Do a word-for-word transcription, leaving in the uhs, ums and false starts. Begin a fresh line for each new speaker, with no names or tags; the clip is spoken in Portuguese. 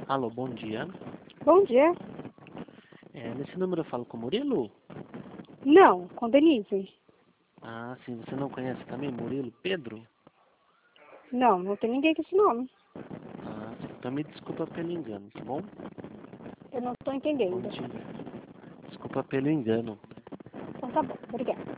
Alô, bom dia.
Bom dia.
É, nesse número eu falo com o Murilo?
Não, com Denise.
Ah, sim. Você não conhece também Murilo Pedro?
Não, não tem ninguém com esse nome.
Ah, sim. Então me desculpa pelo engano, tá bom?
Eu não estou
Bom
entendendo.
dia. Desculpa pelo engano.
Então tá bom, obrigada.